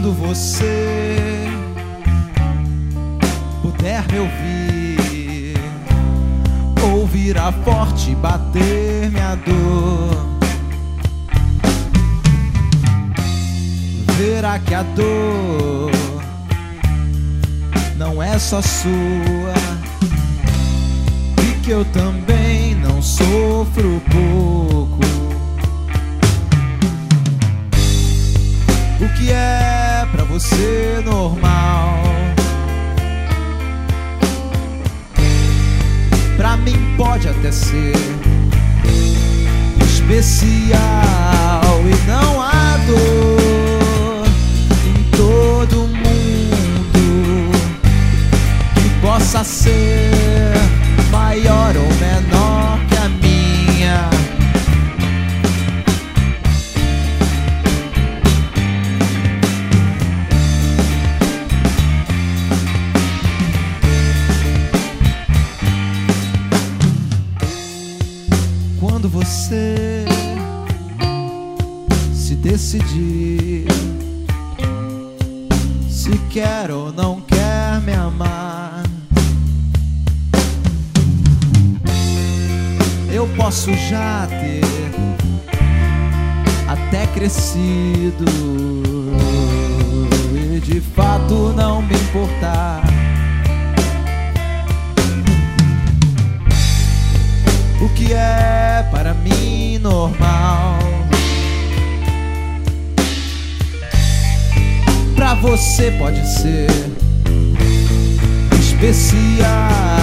Quando você puder me ouvir a forte bater minha dor, verá que a dor não é só sua e que eu também não sofro pouco. O que é pra você normal, pra mim pode até ser especial. E não há dor em todo mundo que possa ser maior ou menor que a minha. Quando você se decidir se quer ou não quer me amar, eu posso já ter até crescido e de fato não me importar. O que é para mim normal, pra você pode ser especial.